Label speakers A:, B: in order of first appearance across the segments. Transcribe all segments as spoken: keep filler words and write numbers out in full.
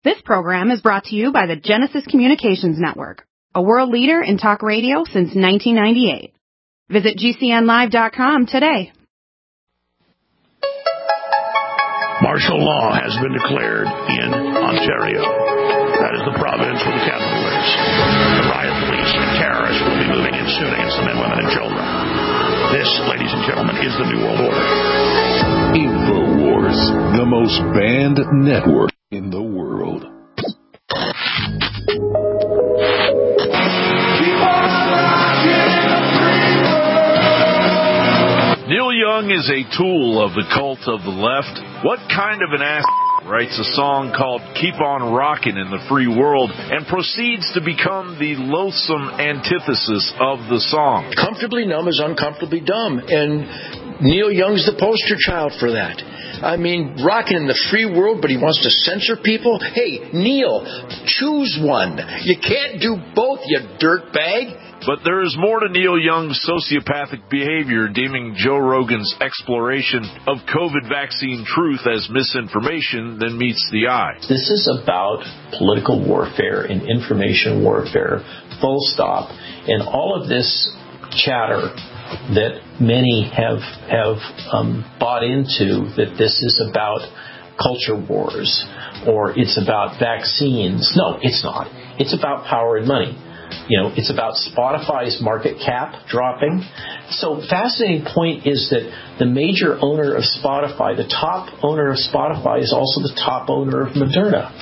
A: This program is brought to you by the Genesis Communications Network, a world leader in talk radio since nineteen ninety-eight. Visit G C N live dot com today.
B: Martial law has been declared in Ontario. That is the province where the capital is. The riot police and terrorists will be moving in soon against the men, women, and children. This, ladies and gentlemen, is the New World Order.
C: InfoWars, the most banned network in the world.
D: Neil Young is a tool of the cult of the left. What kind of an ass writes a song called Keep On Rockin' in the Free World and proceeds to become the loathsome antithesis of the song?
E: Comfortably numb is uncomfortably dumb, and Neil Young's the poster child for that. I mean, rocking in the free world, but he wants to censor people? Hey, Neil, choose one. You can't do both, you dirtbag.
D: But there is more to Neil Young's sociopathic behavior, deeming Joe Rogan's exploration of COVID vaccine truth as misinformation than meets the eye.
F: This is about political warfare and information warfare, full stop. And all of this chatter that many have have um, bought into, that this is about culture wars or it's about vaccines. No, it's not. It's about power and money. You know, it's about Spotify's market cap dropping. So fascinating point is that the major owner of Spotify, the top owner of Spotify, is also the top owner of Moderna.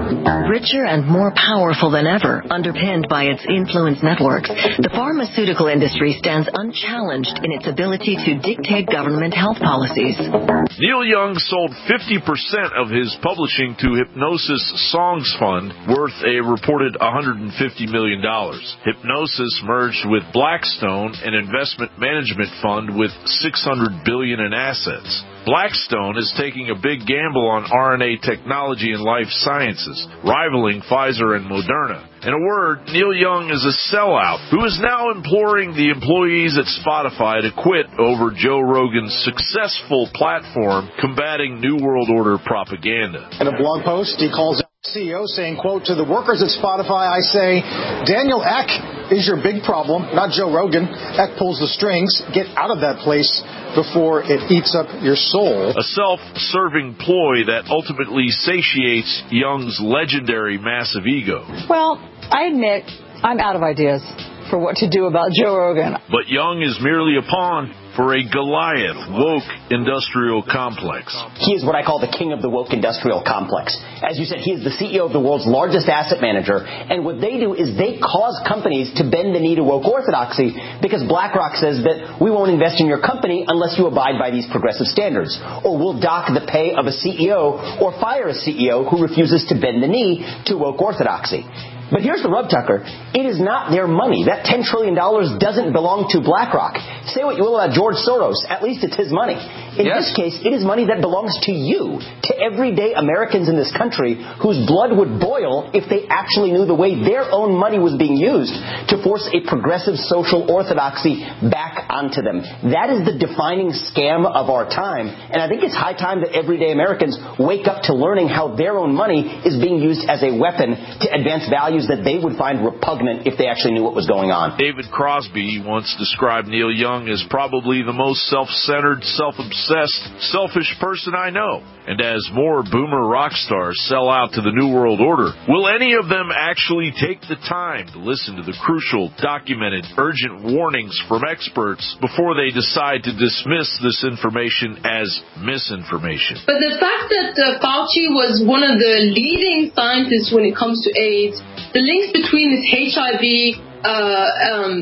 G: Richer and more powerful than ever, underpinned by its influence networks, the pharmaceutical industry stands unchallenged in its ability to dictate government health policies.
D: Neil Young sold fifty percent of his publishing to Hipgnosis Songs Fund, worth a reported one hundred fifty million dollars. Hipgnosis merged with Blackstone, an investment management fund with six hundred billion dollars in assets. Blackstone is taking a big gamble on R N A technology and life sciences, rivaling Pfizer and Moderna. In a word, Neil Young is a sellout who is now imploring the employees at Spotify to quit over Joe Rogan's successful platform combating New World Order propaganda.
H: In a blog post, he calls out C E O saying, quote, "To the workers at Spotify, I say, Daniel Ek is your big problem, not Joe Rogan. Ek pulls the strings. Get out of that place before it eats up your soul."
D: A self-serving ploy that ultimately satiates Young's legendary massive ego.
I: Well, I admit I'm out of ideas for what to do about Joe Rogan.
D: But Young is merely a pawn for a Goliath woke industrial complex.
J: He is what I call the king of the woke industrial complex. As you said, he is the C E O of the world's largest asset manager, and what they do is they cause companies to bend the knee to woke orthodoxy because BlackRock says that we won't invest in your company unless you abide by these progressive standards, or we'll dock the pay of a C E O or fire a C E O who refuses to bend the knee to woke orthodoxy. But here's the rub, Tucker. It is not their money. That ten trillion dollars doesn't belong to BlackRock. Say what you will about George Soros. At least it's his money. In yes. this case, it is money that belongs to you, to everyday Americans in this country whose blood would boil if they actually knew the way their own money was being used to force a progressive social orthodoxy back onto them. That is the defining scam of our time. And I think it's high time that everyday Americans wake up to learning how their own money is being used as a weapon to advance values that they would find repugnant if they actually knew what was going on.
D: David Crosby once described Neil Young as probably the most self-centered, self-obsessed, selfish person I know. And as more boomer rock stars sell out to the New World Order, will any of them actually take the time to listen to the crucial, documented, urgent warnings from experts before they decide to dismiss this information as misinformation?
K: But the fact that uh, Fauci was one of the leading scientists when it comes to AIDS, the links between this H I V, uh, um,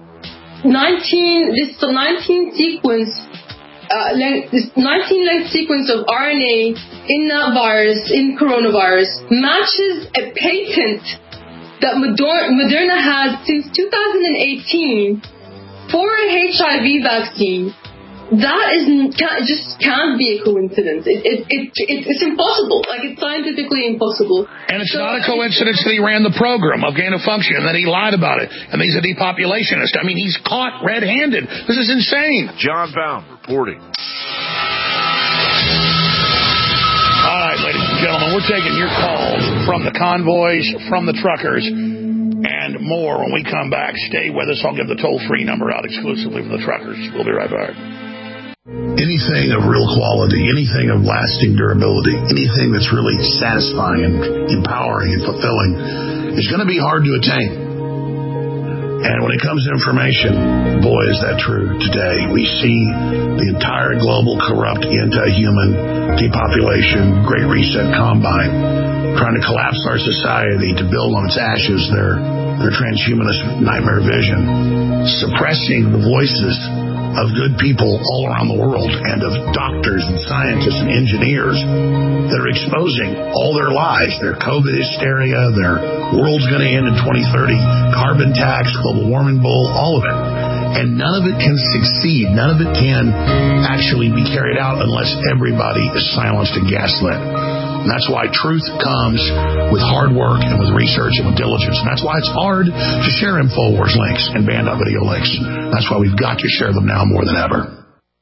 K: nineteen, this nineteen sequence, uh, length, this nineteen length sequence of R N A in that virus, in coronavirus, matches a patent that Moderna had since two thousand eighteen for a H I V vaccine. That is can't, just can't be a coincidence. It, it, it, it, it's impossible. Like, it's scientifically impossible.
B: And it's
K: so,
B: not a coincidence that he ran the program of gain of function and that he lied about it and he's a depopulationist. I mean, he's caught red-handed. This is insane.
D: John Baum reporting.
B: All right, ladies and and gentlemen, we're taking your calls from the convoys, from the truckers, and more when we come back. Stay with us. I'll give the toll-free number out exclusively for the truckers. We'll be right back.
L: Anything of real quality, anything of lasting durability, anything that's really satisfying and empowering and fulfilling is going to be hard to attain. And when it comes to information, boy, is that true today. We see the entire global corrupt anti-human depopulation, Great Reset Combine, trying to collapse our society to build on its ashes their, their transhumanist nightmare vision, suppressing the voices of good people all around the world and of doctors and scientists and engineers that are exposing all their lies, their COVID hysteria, their world's going to end in twenty thirty, carbon tax, global warming bull, all of it. And none of it can succeed. None of it can actually be carried out unless everybody is silenced and gaslit. And that's why truth comes with hard work and with research and with diligence. And that's why it's hard to share InfoWars links and band.video links. That's why we've got to share them now more than ever.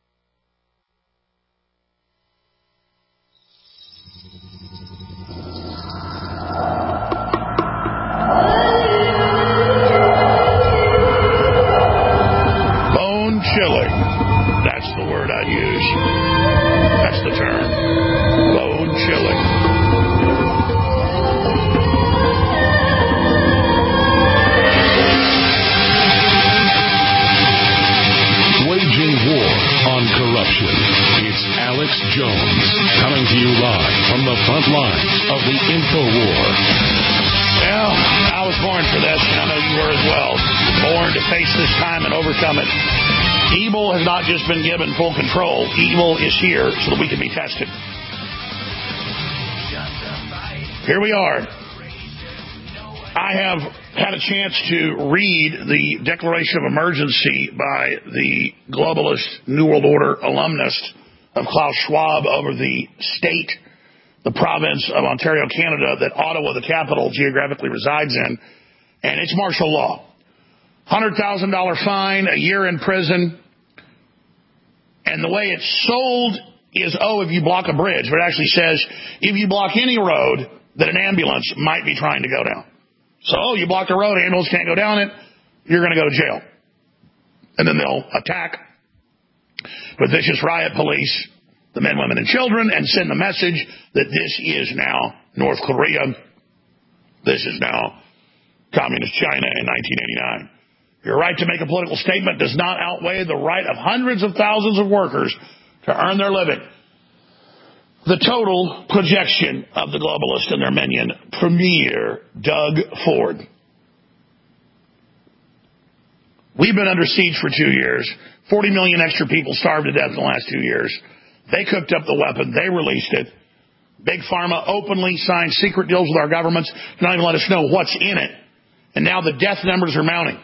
B: Bone chilling. That's the word I'd use. That's the term. Bone chilling.
C: Waging war on corruption. It's Alex Jones coming to you live from the front lines of the InfoWar.
B: Well, I was born for this, and I know you were as well. Born to face this time and overcome it. Evil has not just been given full control. Evil is here so that we can be tested. Here we are. I have had a chance to read the Declaration of Emergency by the globalist New World Order alumnus of Klaus Schwab over the state, the province of Ontario, Canada, that Ottawa, the capital, geographically resides in, and it's martial law. one hundred thousand dollars fine, a year in prison, and the way it's sold is, oh, if you block a bridge, but it actually says, if you block any road that an ambulance might be trying to go down. So, oh, you blocked a road, ambulance can't go down it, you're going to go to jail. And then they'll attack with vicious riot police the men, women, and children and send the message that this is now North Korea. This is now Communist China in nineteen eighty-nine. Your right to make a political statement does not outweigh the right of hundreds of thousands of workers to earn their living. The total projection of the globalist and their minion, Premier Doug Ford. We've been under siege for two years. forty million extra people starved to death in the last two years. They cooked up the weapon. They released it. Big Pharma openly signed secret deals with our governments to not even let us know what's in it. And now the death numbers are mounting.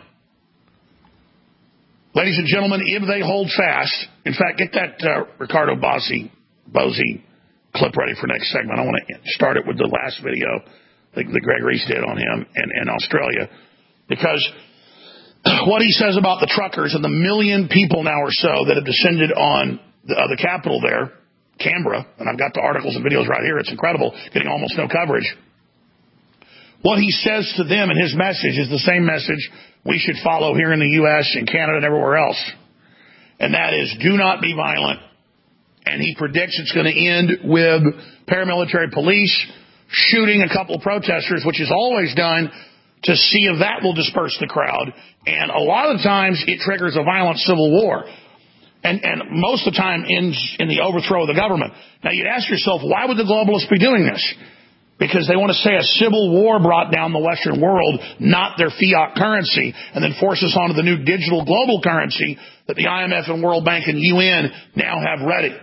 B: Ladies and gentlemen, if they hold fast, in fact, get that uh, Ricardo Bossi, Bozy clip ready for next segment. I want to start it with the last video that, that Greg Reese did on him in, in Australia. Because what he says about the truckers and the million people now or so that have descended on the, uh, the capital there, Canberra, and I've got the articles and videos right here. It's incredible, getting almost no coverage. What he says to them in his message is the same message we should follow here in the U S and Canada and everywhere else. And that is, do not be violent. And he predicts it's going to end with paramilitary police shooting a couple of protesters, which is always done to see if that will disperse the crowd. And a lot of the times it triggers a violent civil war. And, and most of the time ends in the overthrow of the government. Now you'd ask yourself, why would the globalists be doing this? Because they want to say a civil war brought down the Western world, not their fiat currency, and then force us onto the new digital global currency that the I M F and World Bank and U N now have ready.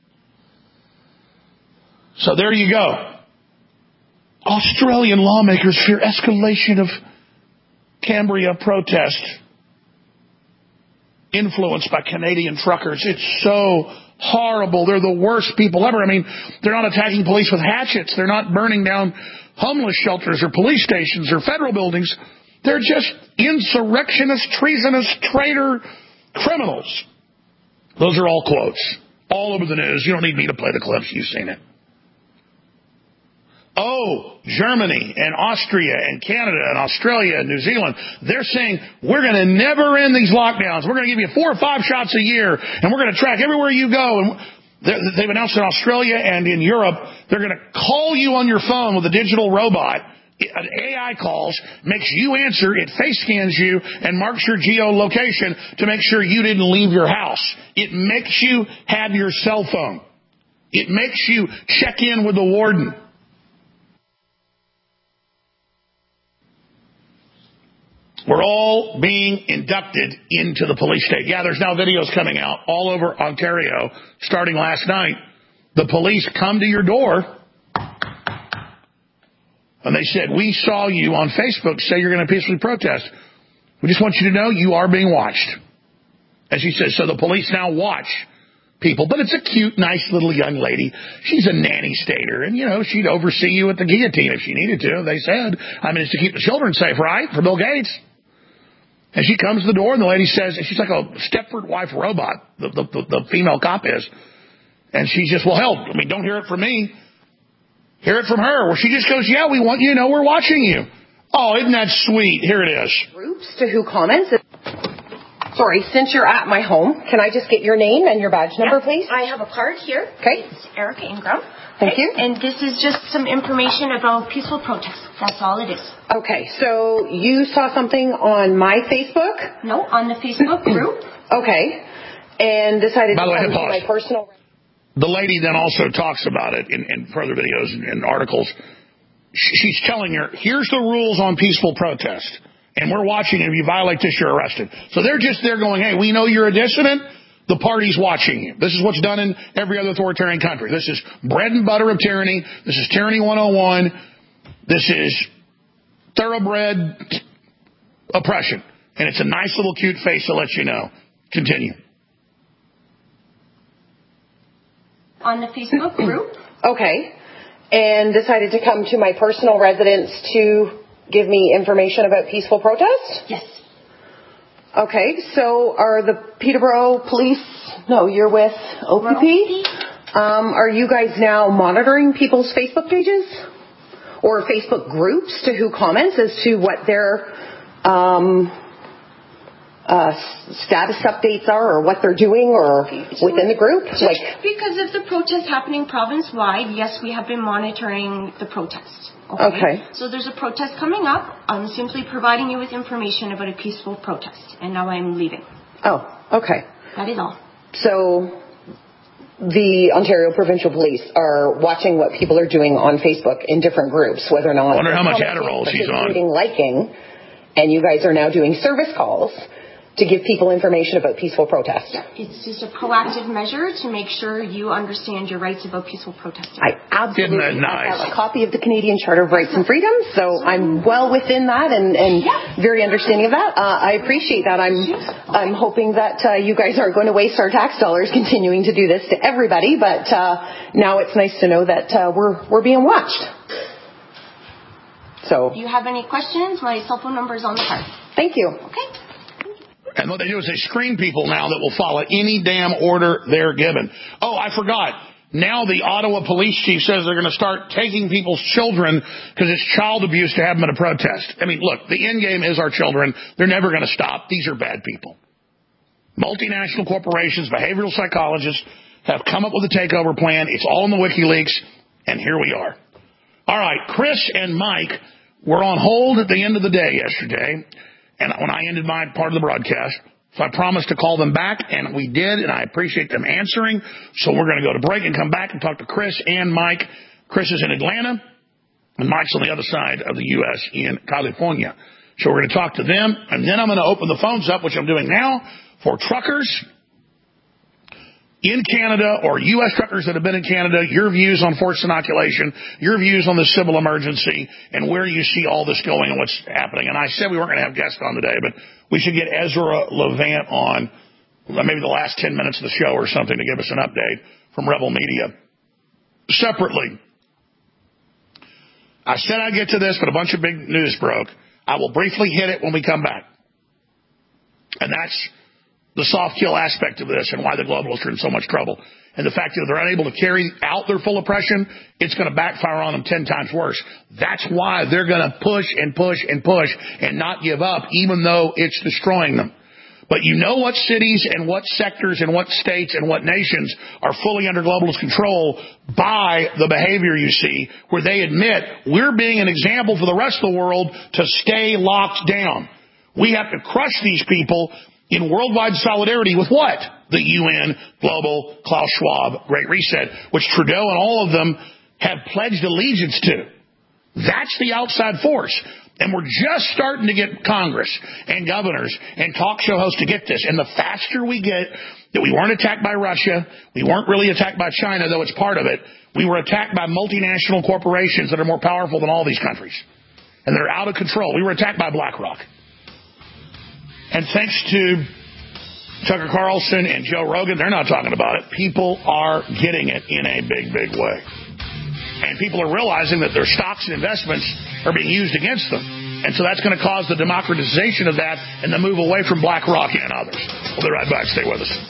B: So there you go. Australian lawmakers fear escalation of Canberra protest influenced by Canadian truckers. It's so horrible. They're the worst people ever. I mean, they're not attacking police with hatchets. They're not burning down homeless shelters or police stations or federal buildings. They're just insurrectionist, treasonous, traitor criminals. Those are all quotes. All over the news. You don't need me to play the clips. You've seen it.
L: Oh, Germany and Austria and Canada and Australia and New Zealand, they're saying we're going to never end these lockdowns. We're going to give you four or five shots a year, and we're going to track everywhere you go. And they've announced in Australia and in Europe, they're going to call you on your phone with a digital robot. An A I calls, makes you answer, it face scans you, and marks your geolocation to make sure you didn't leave your house. It makes you have your cell phone. It makes you check in with the warden. We're all being inducted into the police state. Yeah, there's now videos coming out all over Ontario, starting last night. The police come to your door, and they said, we saw you on Facebook say you're going to peacefully protest. We just want you to know you are being watched. As she says, so the police now watch people. But it's a cute, nice little young lady. She's a nanny stater, and, you know, she'd oversee you at the guillotine if she needed to, they said. I mean, it's to keep the children safe, right, for Bill Gates. And she comes to the door, and the lady says, she's like a Stepford wife robot, the, the, the, the female cop is. And she just, well, hell, I mean, don't hear it from me. Hear it from her. Well, she just goes, yeah, we want you to know we're watching you. Oh, isn't that sweet? Here it is.
M: Groups to who comments. Sorry, since you're at my home, can I just get your name and your badge number,
N: yeah,
M: please?
N: I have a card here.
M: Okay.
N: It's Erica Ingram.
M: Thank you.
N: And this is just some information about peaceful protest. That's all it is.
M: Okay, so you saw something on my Facebook?
N: No, on the Facebook group.
M: Okay. And decided
L: By
M: to
L: the way,
M: come to
L: pause.
M: my personal...
L: The lady then also talks about it in, in further videos and, and articles. She's telling her, here's the rules on peaceful protest. And we're watching, and if you violate this, you're arrested. So they're just there going, hey, we know you're a dissident. The party's watching you. This is what's done in every other authoritarian country. This is bread and butter of tyranny. This is tyranny one oh one. This is thoroughbred oppression. And it's a nice little cute face to let you know. Continue.
N: On the Facebook group.
M: Okay. And decided to come to my personal residence to give me information about peaceful protest?
N: Yes.
M: Okay, so are the Peterborough Police, no, you're with O P P? Um, are you guys now monitoring people's Facebook pages? Or Facebook groups to who comments as to what their um, uh, status updates are or what they're doing or so within the group?
N: Like, because of the protest happening province-wide, yes, we have been monitoring the protest. Okay.
M: okay.
N: So there's a protest coming up. I'm simply providing you with information about a peaceful protest. And now I'm leaving.
M: Oh, okay.
N: That is all.
M: So the Ontario Provincial Police are watching what people are doing on Facebook in different groups, whether or not...
L: I wonder how much Adderall she's on.
M: Liking, and you guys are now doing service calls to give people information about peaceful protest.
N: It's just a proactive measure to make sure you understand your rights about peaceful protesting.
M: I absolutely
L: Isn't that nice?
M: have a copy of the Canadian Charter of Rights and Freedoms, so I'm well within that and, and yeah. very understanding of that. Uh, I appreciate that. I'm I'm hoping that uh, you guys aren't going to waste our tax dollars continuing to do this to everybody, but uh, now it's nice to know that uh, we're we're being watched. So,
N: if you have any questions, my cell phone number is on the card.
M: Thank you.
N: Okay.
L: And what they do is they screen people now that will follow any damn order they're given. Oh, I forgot. Now the Ottawa police chief says they're going to start taking people's children because it's child abuse to have them at a protest. I mean, look, the end game is our children. They're never going to stop. These are bad people. Multinational corporations, behavioral psychologists have come up with a takeover plan. It's all in the WikiLeaks, and here we are. All right, Chris and Mike were on hold at the end of the day yesterday. And when I ended my part of the broadcast, so I promised to call them back, and we did, and I appreciate them answering. So we're going to go to break and come back and talk to Chris and Mike. Chris is in Atlanta, and Mike's on the other side of the U S in California. So we're going to talk to them, and then I'm going to open the phones up, which I'm doing now, for truckers in Canada or U S truckers that have been in Canada, your views on forced inoculation, your views on the civil emergency, and where you see all this going and what's happening. And I said we weren't going to have guests on today, but we should get Ezra Levant on maybe the last ten minutes of the show or something to give us an update from Rebel Media. Separately, I said I'd get to this, but a bunch of big news broke. I will briefly hit it when we come back. And that's the soft kill aspect of this and why the globalists are in so much trouble. and the fact that they're unable to carry out their full oppression, it's going to backfire on them ten times worse. That's why they're going to push and push and push and not give up, even though it's destroying them. But you know what cities and what sectors and what states and what nations are fully under globalist control by the behavior you see, where they admit we're being an example for the rest of the world to stay locked down. We have to crush these people in worldwide solidarity with what? The U N, Global, Klaus Schwab, Great Reset, which Trudeau and all of them have pledged allegiance to. That's the outside force. And we're just starting to get Congress and governors and talk show hosts to get this. And the faster we get that we weren't attacked by Russia, we weren't really attacked by China, though it's part of it, we were attacked by multinational corporations that are more powerful than all these countries. And they're out of control. We were attacked by BlackRock. And thanks to Tucker Carlson and Joe Rogan, they're not talking about it. People are getting it in a big, big way. And people are realizing that their stocks and investments are being used against them. And so that's going to cause the democratization of that and the move away from BlackRock and others. We'll be right back. Stay with us.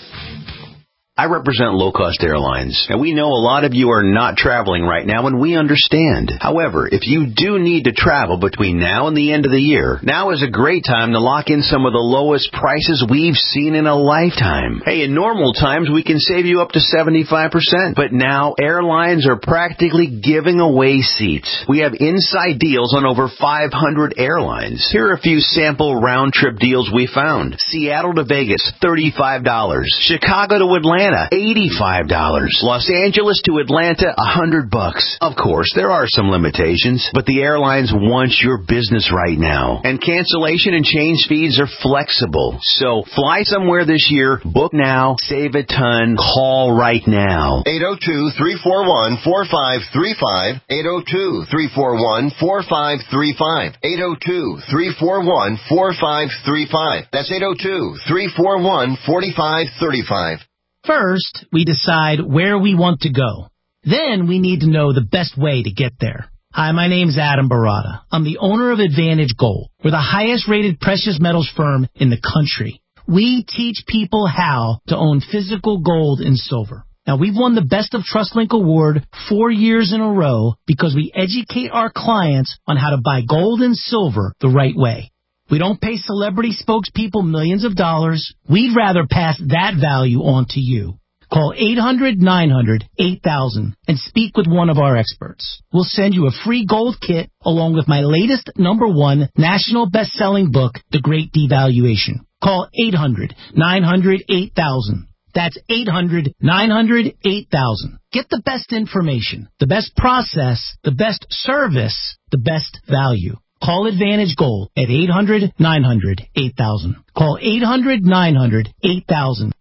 O: I represent low-cost airlines, and we know a lot of you are not traveling right now, and we understand. However, if you do need to travel between now and the end of the year, now is a great time to lock in some of the lowest prices we've seen in a lifetime. Hey, in normal times, we can save you up to seventy-five percent, but now airlines are practically giving away seats. We have inside deals on over five hundred airlines. Here are a few sample round-trip deals we found. Seattle to Vegas, thirty-five dollars. Chicago to Atlanta, eighty-five dollars. Los Angeles to Atlanta, one hundred bucks. Of course, there are some limitations, but the airlines want your business right now. And cancellation and change fees are flexible. So fly somewhere this year, book now, save a ton, call right now.
P: eight oh two, three four one, four five three five. eight oh two, three four one, four five three five. eight oh two, three four one, four five three five. That's eight oh two, three four one, four five three five.
Q: First, we decide where we want to go. Then we need to know the best way to get there. Hi, my name's Adam Barata. I'm the owner of Advantage Gold. We're the highest-rated precious metals firm in the country. We teach people how to own physical gold and silver. Now, we've won the Best of TrustLink Award four years in a row because we educate our clients on how to buy gold and silver the right way. We don't pay celebrity spokespeople millions of dollars. We'd rather pass that value on to you. Call eight hundred, nine hundred, eight thousand and speak with one of our experts. We'll send you a free gold kit along with my latest number one national best-selling book, The Great Devaluation. Call eight hundred, nine hundred, eight thousand. That's eight hundred, nine hundred, eight thousand. Get the best information, the best process, the best service, the best value. Call Advantage Gold at eight hundred, nine hundred, eight thousand. Call eight hundred, nine hundred, eight thousand.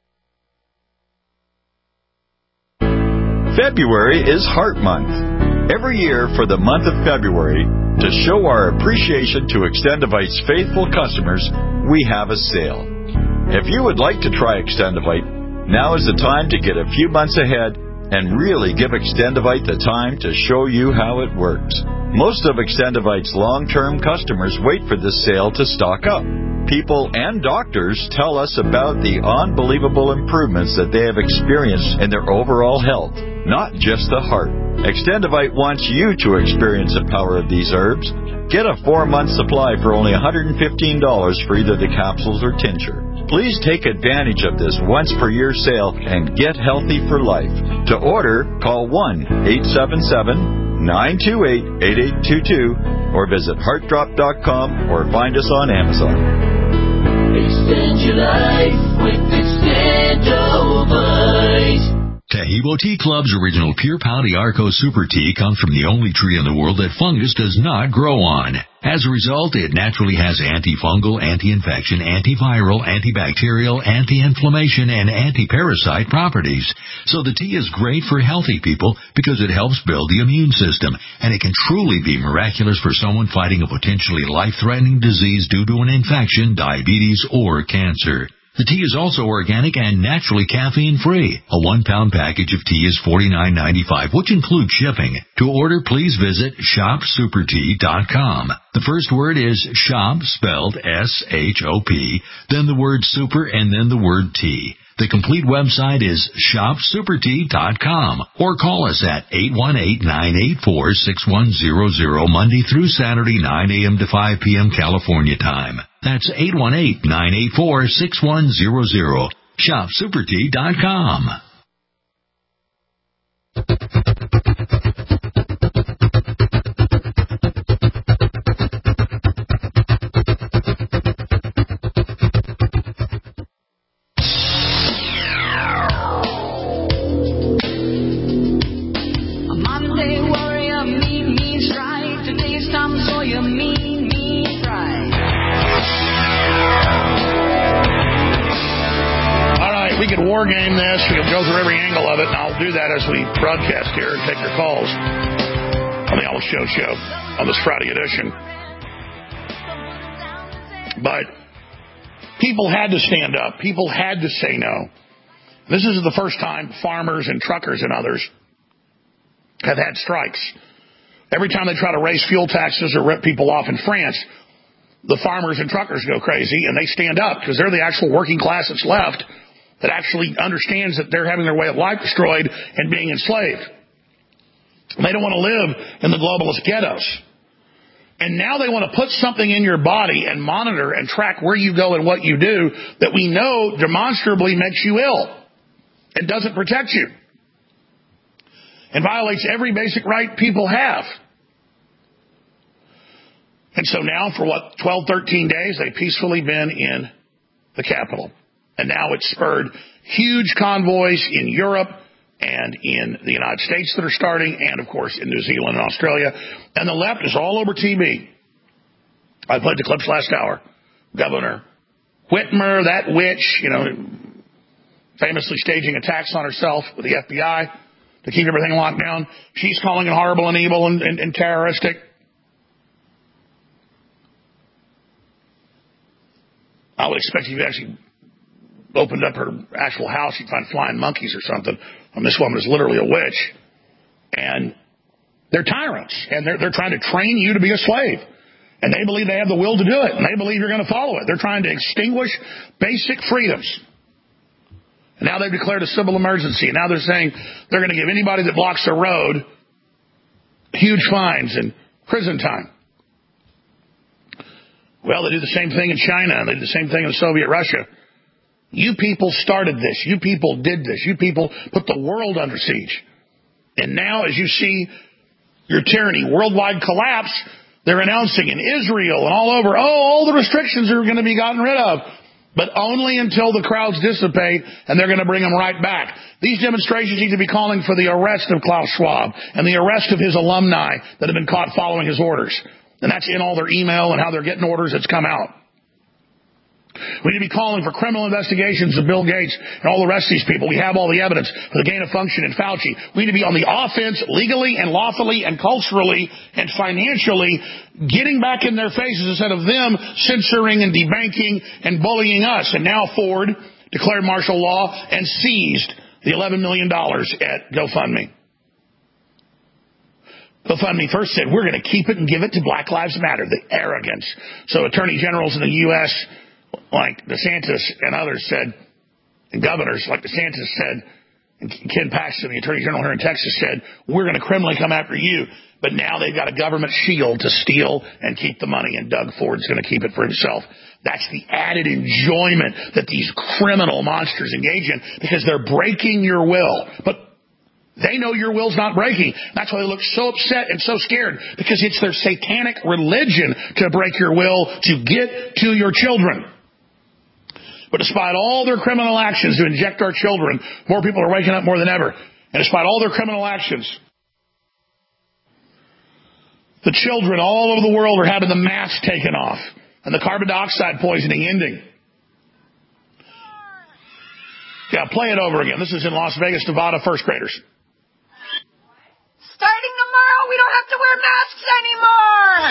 R: February is Heart Month. Every year for the month of February, to show our appreciation to Extendivite's faithful customers, we have a sale. If you would like to try Extendivite, now is the time to get a few months ahead and really give Extendivite the time to show you how it works. Most of Extendivite's long-term customers wait for this sale to stock up. People and doctors tell us about the unbelievable improvements that they have experienced in their overall health, not just the heart. Extendivite wants you to experience the power of these herbs. Get a four-month supply for only one hundred fifteen dollars for either the capsules or tincture. Please take advantage of this once-per-year sale and get healthy for life. To order, call one eight seven seven, nine two eight, eight eight two two or visit heart drop dot com or find us on Amazon.
S: Extend your life with Extendivite.
T: Taheebo Tea Club's original Pure Pau D'Arco Super Tea comes from the only tree in the world that fungus does not grow on. As a result, it naturally has antifungal, anti-infection, antiviral, antibacterial, anti-inflammation, and anti-parasite properties. So the tea is great for healthy people because it helps build the immune system, and it can truly be miraculous for someone fighting a potentially life-threatening disease due to an infection, diabetes, or cancer. The tea is also organic and naturally caffeine-free. A one-pound package of tea is forty-nine ninety-five, which includes shipping. To order, please visit shop super tea dot com. The first word is shop, spelled S H O P, then the word super, and then the word tea. The complete website is shop super tea dot com or call us at eight one eight, nine eight four, six one zero zero Monday through Saturday, nine a.m. to five p.m. California time. That's eight one eight, nine eight four, six one zero zero. shop super tea dot com.
B: War game this. We can go through every angle of it, and I'll do that as we broadcast here and take your calls on the Alex Jones Show on this Friday edition. But people had to stand up. People had to say no. This is the first time farmers and truckers and others have had strikes. Every time they try to raise fuel taxes or rip people off in France, the farmers and truckers go crazy, and they stand up because they're the actual working class that's left that actually understands that they're having their way of life destroyed and being enslaved. They don't want to live in the globalist ghettos. And now they want to put something in your body and monitor and track where you go and what you do that we know demonstrably makes you ill and doesn't protect you and violates every basic right people have. And so now for what, twelve, thirteen days, they've peacefully been in the Capitol. And now it's spurred huge convoys in Europe and in the United States that are starting, and, of course, in New Zealand and Australia. And the left is all over T V. I played the clips last hour. Governor Whitmer, that witch, you know, famously staging attacks on herself with the F B I to keep everything locked down. She's calling it horrible and evil and, and, and terroristic. I would expect if you actually opened up her actual house, you'd find flying monkeys or something. I mean, this woman is literally a witch. And they're tyrants. And they're, they're trying to train you to be a slave. And they believe they have the will to do it. And they believe you're going to follow it. They're trying to extinguish basic freedoms. And now they've declared a civil emergency. And now they're saying they're going to give anybody that blocks a road huge fines and prison time. Well, they do the same thing in China. And they did the same thing in Soviet Russia. You people started this. You people did this. You people put the world under siege. And now, as you see your tyranny worldwide collapse, they're announcing in Israel and all over, oh, all the restrictions are going to be gotten rid of. But only until the crowds dissipate, and they're going to bring them right back. These demonstrations need to be calling for the arrest of Klaus Schwab and the arrest of his alumni that have been caught following his orders. And that's in all their email and how they're getting orders that's come out. We need to be calling for criminal investigations of Bill Gates and all the rest of these people. We have all the evidence for the gain of function in Fauci. We need to be on the offense legally and lawfully and culturally and financially, getting back in their faces instead of them censoring and debanking and bullying us. And now Ford declared martial law and seized the eleven million dollars at GoFundMe. GoFundMe first said, we're going to keep it and give it to Black Lives Matter. The arrogance. So attorney generals in the U S like DeSantis and others said, and governors like DeSantis said, and Ken Paxton, the Attorney General here in Texas, said, we're going to criminally come after you. But now they've got a government shield to steal and keep the money, and Doug Ford's going to keep it for himself. That's the added enjoyment that these criminal monsters engage in because they're breaking your will. But they know your will's not breaking. That's why they look so upset and so scared, because it's their satanic religion to break your will to get to your children. But despite all their criminal actions to inject our children, more people are waking up more than ever. And despite all their criminal actions, the children all over the world are having the masks taken off and the carbon dioxide poisoning ending. Yeah, play it over again. This is in Las Vegas, Nevada, first graders.
U: Starting tomorrow, we don't have to wear masks anymore.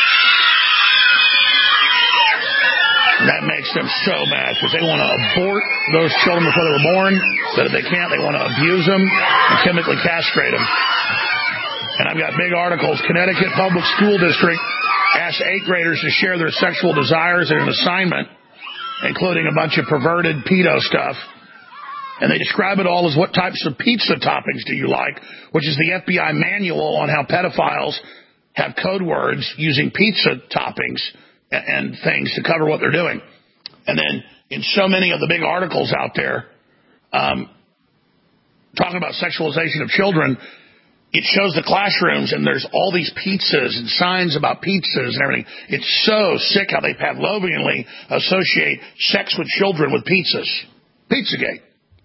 B: That makes them so mad because they want to abort those children before they were born. But if they can't, they want to abuse them and chemically castrate them. And I've got big articles. Connecticut Public School District asked eighth graders to share their sexual desires in an assignment, including a bunch of perverted pedo stuff. And they describe it all as what types of pizza toppings do you like, which is the F B I manual on how pedophiles have code words using pizza toppings and things to cover what they're doing. And then in so many of the big articles out there um, talking about sexualization of children, it shows the classrooms and there's all these pizzas and signs about pizzas and everything. It's so sick how they Pavlovianly associate sex with children with pizzas. Pizzagate.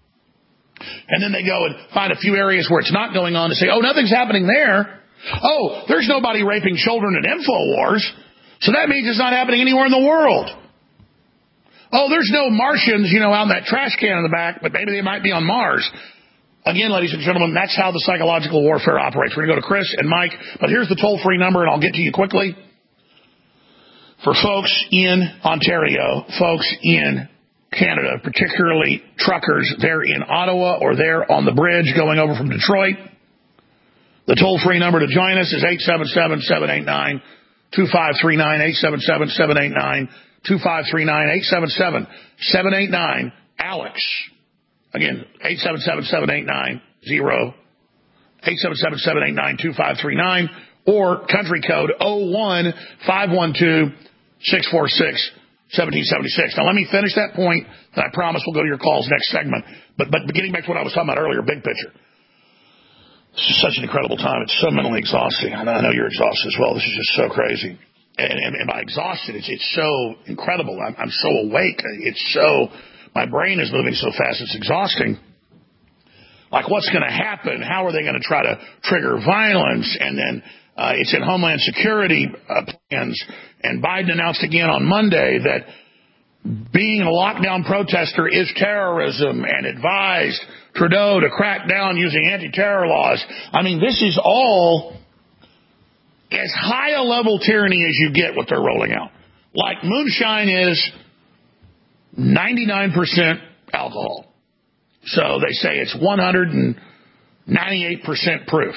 B: And then they go and find a few areas where it's not going on to say, oh, nothing's happening there. Oh, there's nobody raping children in InfoWars, so that means it's not happening anywhere in the world. Oh, there's no Martians, you know, out in that trash can in the back, but maybe they might be on Mars. Again, ladies and gentlemen, that's how the psychological warfare operates. We're going to go to Chris and Mike, but here's the toll-free number, and I'll get to you quickly. For folks in Ontario, folks in Canada, particularly truckers, they're in Ottawa or they're on the bridge going over from Detroit. The toll-free number to join us is eight seven seven, seven eight nine, two five three nine, eight seven seven, seven eight nine, two five three nine, eight seven seven, seven eight nine, Alex. Again, eight seven seven, seven eight nine, zero, eight seven seven, seven eight nine, two five three nine, or country code oh one, five one two, six four six, one seven seven six. Now, let me finish that point, and I promise we'll go to your calls next segment. But, but getting back to what I was talking about earlier, big picture. This is such an incredible time. It's so mentally exhausting. I know, I know you're exhausted as well. This is just so crazy. And, and, and by exhausted, it's, it's so incredible. I'm, I'm so awake. It's so, my brain is moving so fast, it's exhausting. Like, what's going to happen? How are they going to try to trigger violence? And then uh, it's in Homeland Security uh, plans. And Biden announced again on Monday that being a lockdown protester is terrorism and advised Trudeau to crack down using anti-terror laws. I mean, this is all as high a level tyranny as you get what they're rolling out. Like moonshine is ninety-nine percent alcohol. So they say it's one hundred ninety-eight percent proof.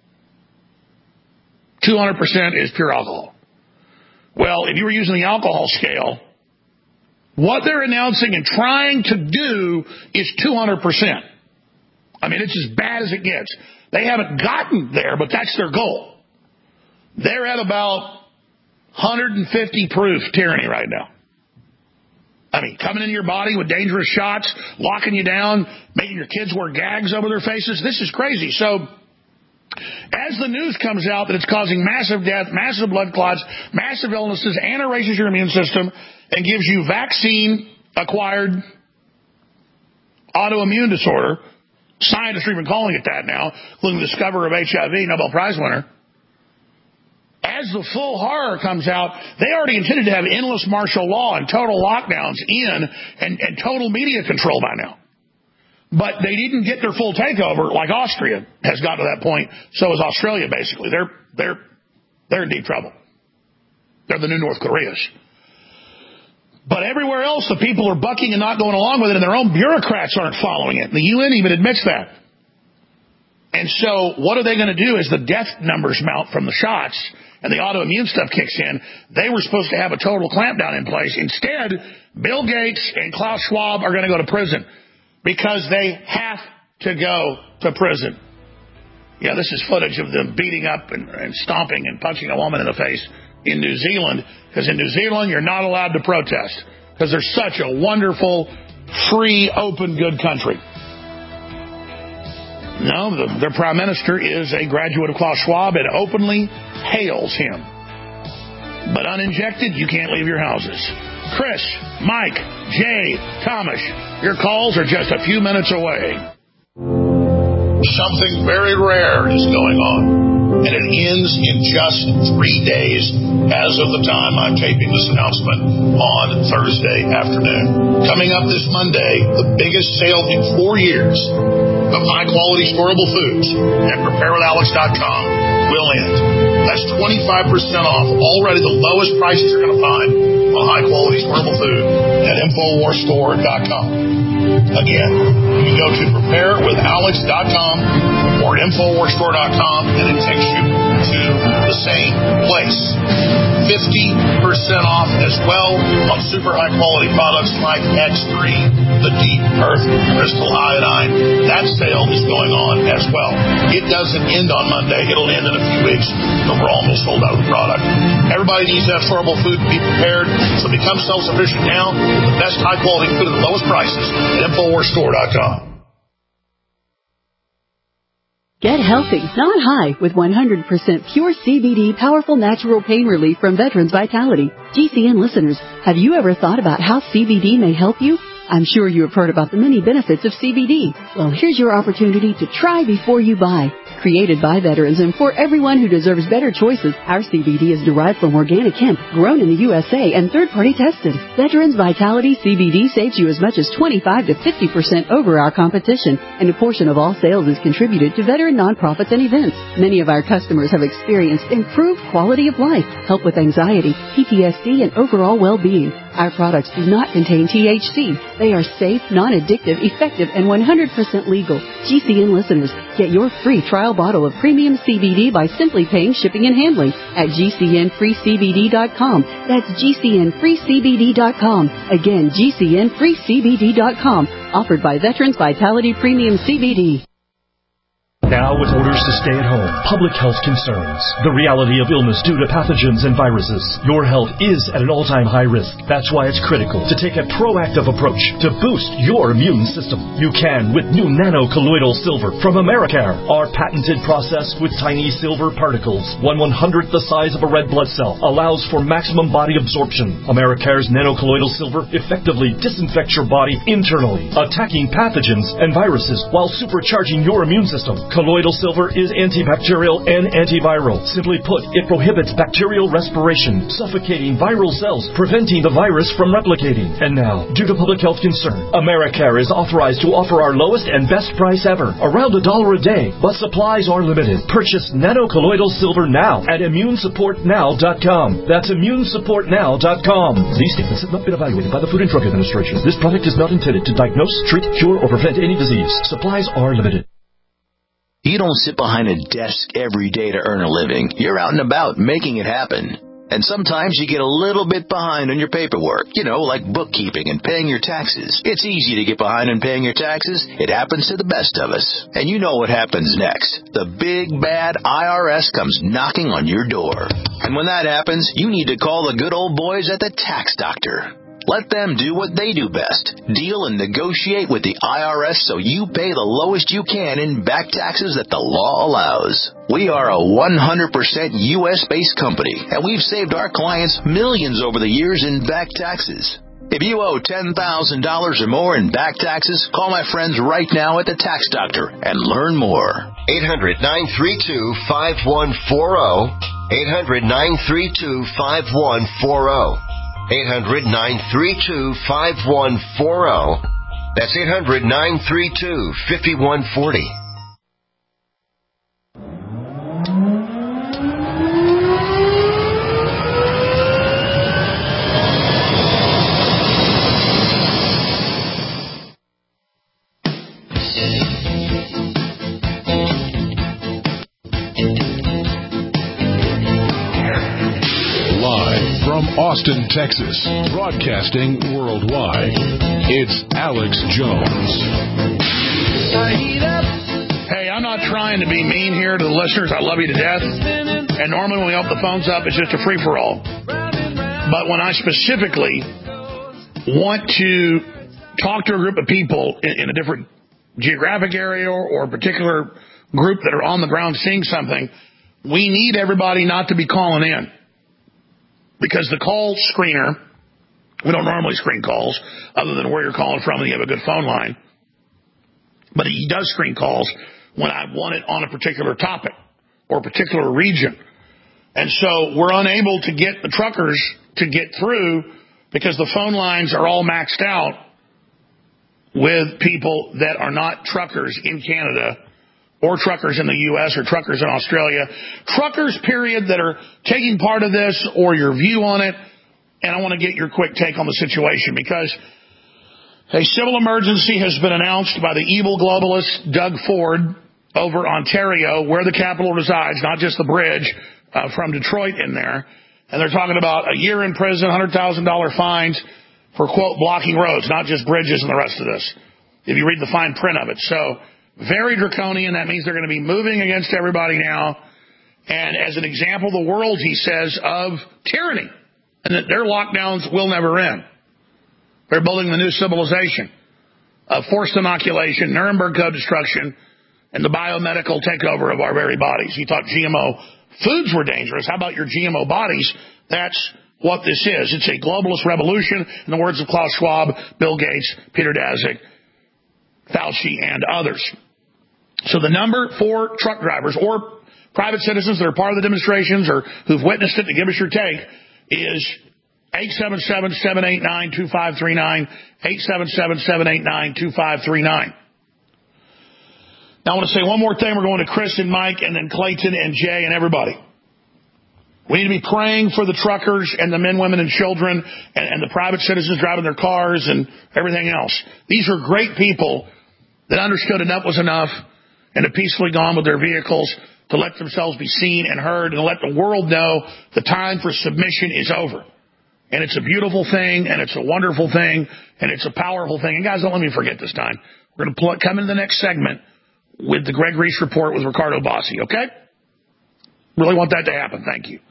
B: two hundred percent is pure alcohol. Well, if you were using the alcohol scale, what they're announcing and trying to do is two hundred percent. I mean, it's as bad as it gets. They haven't gotten there, but that's their goal. They're at about one hundred fifty proof tyranny right now. I mean, coming into your body with dangerous shots, locking you down, making your kids wear gags over their faces. This is crazy. So as the news comes out that it's causing massive death, massive blood clots, massive illnesses, and it raises your immune system and gives you vaccine-acquired autoimmune disorder, scientists are even calling it that now, including the discoverer of H I V, Nobel Prize winner. As the full horror comes out, they already intended to have endless martial law and total lockdowns in and, and total media control by now. But they didn't get their full takeover like Austria has got to that point. So is Australia, basically. They're, they're, they're in deep trouble. They're the new North Koreas. But everywhere else, the people are bucking and not going along with it, and their own bureaucrats aren't following it. And the U N even admits that. And so what are they going to do as the death numbers mount from the shots and the autoimmune stuff kicks in? They were supposed to have a total clampdown in place. Instead, Bill Gates and Klaus Schwab are going to go to prison because they have to go to prison. Yeah, this is footage of them beating up and, and stomping and punching a woman in the face in New Zealand, because in New Zealand you're not allowed to protest because they're such a wonderful, free, open, good country. No, the, their prime minister is a graduate of Klaus Schwab and openly hails him. But uninjected, you can't leave your houses. Chris, Mike, Jay, Thomas, your calls are just a few minutes away.
L: Something very rare is going on, and it ends in just three days as of the time I'm taping this announcement on Thursday afternoon. Coming up this Monday, the biggest sale in four years of high-quality storable foods at prepare with alex dot com will end. That's twenty-five percent off already the lowest prices you're going to find on high-quality storable food at infowars store dot com. Again, you can go to prepare with alex dot com or infowars store dot com, and it takes you to the same place. fifty percent off as well on super high-quality products like X three, the Deep Earth Crystal Iodine. That sale is going on as well. It doesn't end on Monday. It'll end in a few weeks, but we're almost sold out of the product. Everybody needs that storable food to be prepared, so become self-sufficient now with the best high-quality food at the lowest prices at Infowars Store dot com.
A: Get healthy, not high, with one hundred percent pure C B D powerful natural pain relief from Veterans Vitality. G C N listeners, have you ever thought about how C B D may help you? I'm sure you have heard about the many benefits of C B D. Well, here's your opportunity to try before you buy. Created by veterans and for everyone who deserves better choices, our C B D is derived from organic hemp, grown in the U S A and third-party tested. Veterans Vitality C B D saves you as much as twenty-five to fifty percent over our competition, and a portion of all sales is contributed to veteran nonprofits and events. Many of our customers have experienced improved quality of life, help with anxiety, P T S D, and overall well-being. Our products do not contain T H C. They are safe, non-addictive, effective, and one hundred percent legal. G C N listeners, get your free trial bottle of premium C B D by simply paying shipping and handling at G C N free C B D dot com. That's G C N free C B D dot com. Again, G C N free C B D dot com. Offered by Veterans Vitality Premium C B D.
V: Now with orders to stay at home, public health concerns, the reality of illness due to pathogens and viruses, your health is at an all-time high risk. That's why it's critical to take a proactive approach to boost your immune system. You can with new nano-colloidal silver from Americare. Our patented process with tiny silver particles, one one-hundredth the size of a red blood cell, allows for maximum body absorption. Americare's nano-colloidal silver effectively disinfects your body internally, attacking pathogens and viruses while supercharging your immune system. Colloidal silver is antibacterial and antiviral. Simply put, it prohibits bacterial respiration, suffocating viral cells, preventing the virus from replicating. And now, due to public health concern, Americare is authorized to offer our lowest and best price ever, around a dollar a day, but supplies are limited. Purchase nano-colloidal silver now at immune support now dot com. That's immune support now dot com. These statements have not been evaluated by the Food and Drug Administration. This product is not intended to diagnose, treat, cure, or prevent any disease. Supplies are limited.
W: You don't sit behind a desk every day to earn a living. You're out and about making it happen. And sometimes you get a little bit behind on your paperwork, you know, like bookkeeping and paying your taxes. It's easy to get behind on paying your taxes. It happens to the best of us. And you know what happens next. The big, bad I R S comes knocking on your door. And when that happens, you need to call the good old boys at the Tax Doctor. Let them do what they do best. Deal and negotiate with the I R S so you pay the lowest you can in back taxes that the law allows. We are a one hundred percent U S-based company, and we've saved our clients millions over the years in back taxes. If you owe ten thousand dollars or more in back taxes, call my friends right now at the Tax Doctor and learn more.
P: eight hundred, nine three two, five one four zero. eight hundred, nine three two, five one four zero. eight hundred, nine three two, five one four zero. That's eight hundred, nine three two, five one four zero.
C: From Austin, Texas, broadcasting worldwide, it's Alex Jones.
B: Hey, I'm not trying to be mean here to the listeners. I love you to death. And normally when we open the phones up, it's just a free-for-all. But when I specifically want to talk to a group of people in, in a different geographic area or, or a particular group that are on the ground seeing something, we need everybody not to be calling in. Because the call screener, we don't normally screen calls other than where you're calling from and you have a good phone line. But he does screen calls when I want it on a particular topic or a particular region. And so we're unable to get the truckers to get through because the phone lines are all maxed out with people that are not truckers in Canada or truckers in the U S or truckers in Australia. Truckers, period, that are taking part of this or your view on it. And I want to get your quick take on the situation because a civil emergency has been announced by the evil globalist Doug Ford over Ontario, where the capital resides, not just the bridge uh, from Detroit in there. And they're talking about a year in prison, one hundred thousand dollars fines for, quote, blocking roads, not just bridges and the rest of this, if you read the fine print of it. So very draconian. That means they're going to be moving against everybody now. And as an example, the world, he says, of tyranny, and that their lockdowns will never end. They're building the new civilization of forced inoculation, Nuremberg Code destruction, and the biomedical takeover of our very bodies. He thought G M O foods were dangerous. How about your G M O bodies? That's what this is. It's a globalist revolution, in the words of Klaus Schwab, Bill Gates, Peter Daszak, Fauci, and others. So the number for truck drivers or private citizens that are part of the demonstrations or who've witnessed it to give us your take is eight seven seven, seven eight nine, two five three nine, eight seven seven, seven eight nine, two five three nine. Now, I want to say one more thing. We're going to Chris and Mike and then Clayton and Jay and everybody. We need to be praying for the truckers and the men, women, and children and, and the private citizens driving their cars and everything else. These are great people that understood enough was enough and have peacefully gone with their vehicles to let themselves be seen and heard and let the world know the time for submission is over. And it's a beautiful thing, and it's a wonderful thing, and it's a powerful thing. And guys, don't let me forget this time. We're going to pl- come into the next segment with the Greg Reese Report with Ricardo Bossi, okay? Really want that to happen. Thank you.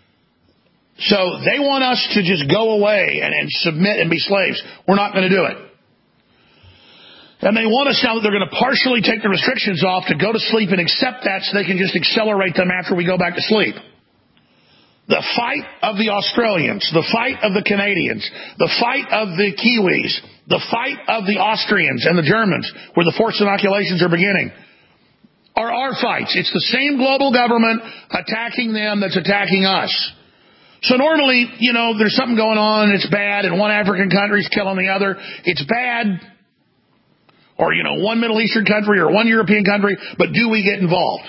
B: So they want us to just go away and, and submit and be slaves. We're not going to do it. And they want us now that they're going to partially take the restrictions off to go to sleep and accept that so they can just accelerate them after we go back to sleep. The fight of the Australians, the fight of the Canadians, the fight of the Kiwis, the fight of the Austrians and the Germans, where the forced inoculations are beginning, are our fights. It's the same global government attacking them that's attacking us. So normally, you know, there's something going on and it's bad and one African country's killing the other. It's bad. Or, you know, one Middle Eastern country or one European country, but do we get involved?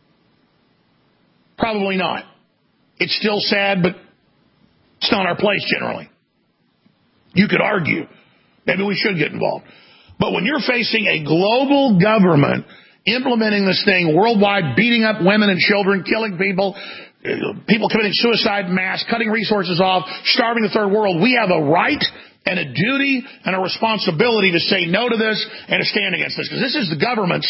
B: Probably not. It's still sad, but it's not our place generally. You could argue maybe we should get involved. But when you're facing a global government implementing this thing worldwide, beating up women and children, killing people, people committing suicide en masse, cutting resources off, starving the third world, we have a right and a duty and a responsibility to say no to this and to stand against this. Because this is the government's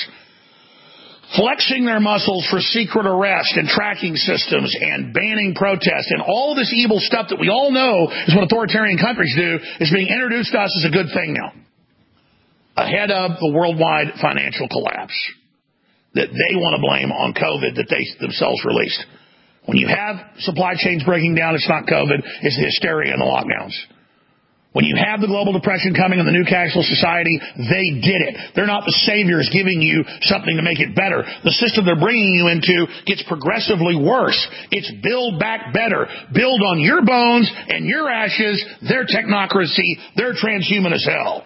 B: flexing their muscles for secret arrest and tracking systems and banning protests and all this evil stuff that we all know is what authoritarian countries do is being introduced to us as a good thing now. Ahead of the worldwide financial collapse that they want to blame on COVID that they themselves released. When you have supply chains breaking down, it's not COVID, it's the hysteria and the lockdowns. When you have the global depression coming in the new cashless society, they did it. They're not the saviors giving you something to make it better. The system they're bringing you into gets progressively worse. It's build back better. Build on your bones and your ashes, their technocracy, their transhuman as hell.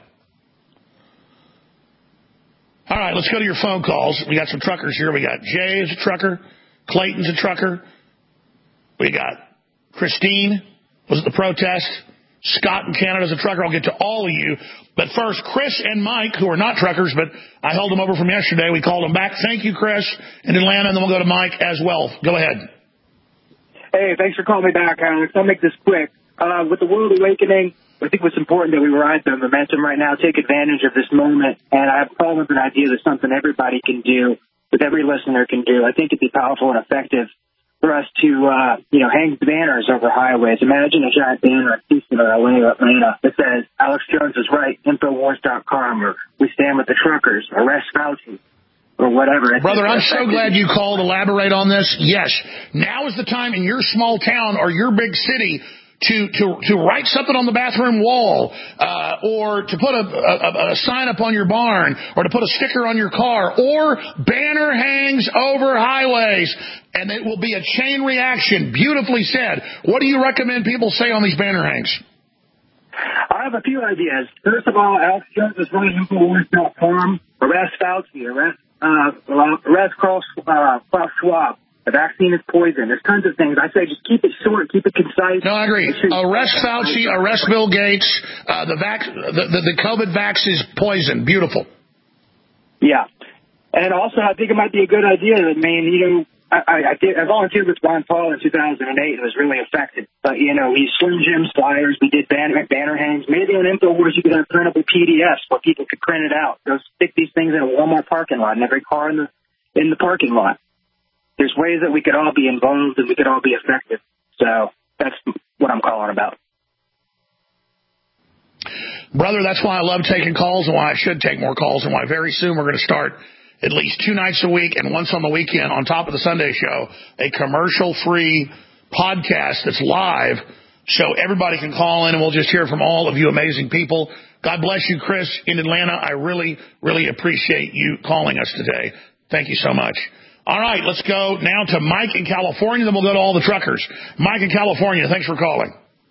B: All right, let's go to your phone calls. We got some truckers here. We got Jay is a trucker. Clayton's a trucker. We got Christine was at the protest. Scott in Canada's a trucker. I'll get to all of you. But first, Chris and Mike, who are not truckers, but I held them over from yesterday. We called them back. Thank you, Chris, in Atlanta, and then we'll go to Mike as well. Go ahead.
E: Hey, thanks for calling me back, Alex. I'll make this quick. Uh, with the world awakening, I think what's important that we ride the momentum right now, take advantage of this moment, and I have a call with an idea that's something everybody can do, that every listener can do. I think it'd be powerful and effective for us to, uh, you know, hang banners over highways. Imagine a giant banner in Houston or L A or Atlanta that says, Alex Jones is right, Infowars dot com, or we stand with the truckers, arrest Fauci, or whatever. It's
B: Brother, I'm so glad you called. Elaborate on this. Yes, now is the time in your small town or your big city to to to write something on the bathroom wall, uh, or to put a, a, a sign up on your barn, or to put a sticker on your car, or banner hangs over highways, and it will be a chain reaction. Beautifully said. What do you recommend people say on these banner hangs?
E: I have a few ideas. First of all, Alex Jones is running Infowars dot com. Arrest Fauci. Arrest, uh, arrest Klaus uh, Schwab. The vaccine is poison. There's tons of things. I say just keep it short, keep it concise.
B: No, I agree. Arrest Fauci, arrest Bill Gates. Uh, the, vac- the, the the COVID vax is poison. Beautiful.
E: Yeah. And also, I think it might be a good idea. I mean, you know, I, I, I, did, I volunteered with Ron Paul in two thousand eight and was really effective. But, you know, we Slim Jim flyers, we did banner, banner hangs. Maybe on InfoWars you could have printable P D Fs where people could print it out. Go stick these things in a Walmart parking lot, in every car in the in the parking lot. There's ways that we could all be involved and we could all be effective. So that's what I'm calling about.
B: Brother, that's why I love taking calls and why I should take more calls and why very soon we're going to start at least two nights a week and once on the weekend on top of the Sunday show, a commercial-free podcast that's live so everybody can call in and we'll just hear from all of you amazing people. God bless you, Chris, in Atlanta. I really, really appreciate you calling us today. Thank you so much. All right, let's go now to Mike in California, then we'll go to all the truckers. Mike in California, thanks for calling.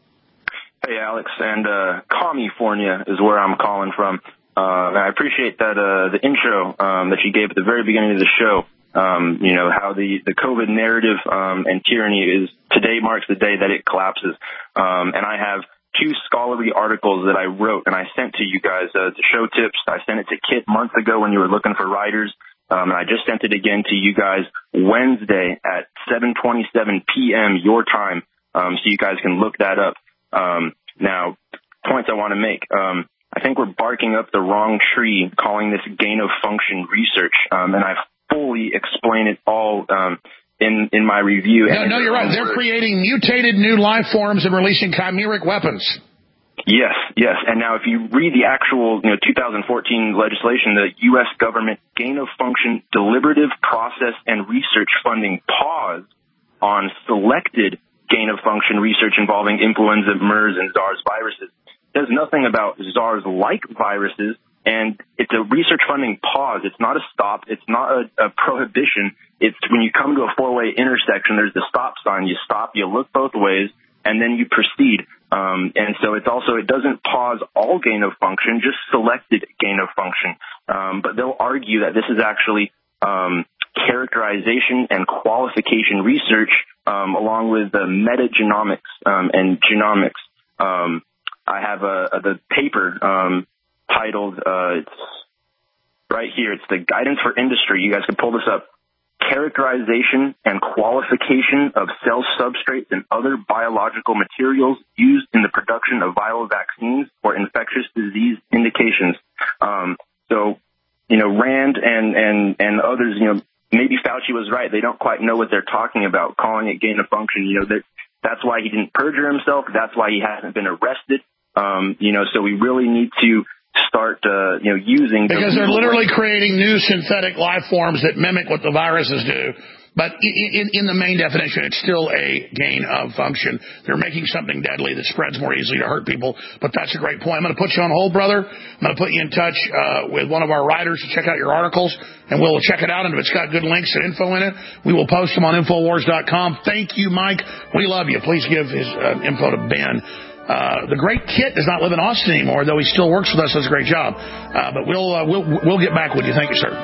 F: Hey, Alex, and uh, California is where I'm calling from. Uh, and I appreciate that uh, the intro um, that you gave at the very beginning of the show, um, you know, how the, the COVID narrative um, and tyranny is today marks the day that it collapses. Um, and I have two scholarly articles that I wrote and I sent to you guys, uh, to show tips. I sent it to Kit months ago when you were looking for writers. Um, and I just sent it again to you guys Wednesday at seven twenty-seven p.m. your time, um, so you guys can look that up. Um, now, points I want to make. Um, I think we're barking up the wrong tree calling this gain-of-function research, um, and I've fully explained it all um, in, in my review.
B: No, no, you're right. They're creating mutated new life forms and releasing chimeric weapons.
F: Yes, yes. And now if you read the actual, you know, two thousand fourteen legislation, the U S government gain-of-function deliberative process and research funding paused on selected gain-of-function research involving influenza, MERS, and SARS viruses. There's nothing about SARS-like viruses, and it's a research funding pause. It's not a stop. It's not a, a prohibition. It's when you come to a four-way intersection, there's the stop sign. You stop, you look both ways, and then you proceed. Um, and so it's also, it doesn't pause all gain of function, just selected gain of function. Um, but they'll argue that this is actually um, characterization and qualification research um, along with the metagenomics um, and genomics. Um, I have a, a the paper um, titled, uh, it's right here, it's the Guidance for Industry. You guys can pull this up. Characterization and qualification of cell substrates and other biological materials used in the production of viral vaccines or infectious disease indications. Um, so, you know, Rand and, and, and others, you know, maybe Fauci was right. They don't quite know what they're talking about, calling it gain of function. You know, that that's why he didn't perjure himself. That's why he hasn't been arrested. Um, you know, so we really need to start, uh, you know, using...
B: Because they're literally creating new synthetic life forms that mimic what the viruses do. But in, in the main definition, it's still a gain of function. They're making something deadly that spreads more easily to hurt people. But that's a great point. I'm going to put you on hold, brother. I'm going to put you in touch uh, with one of our writers to check out your articles, and we'll check it out. And if it's got good links and info in it, we will post them on Infowars dot com. Thank you, Mike. We love you. Please give his uh, info to Ben. Uh, the great Kit does not live in Austin anymore, though he still works with us. Does a great job. Uh, but we'll, uh, we'll, we'll get back with you. Thank you, sir.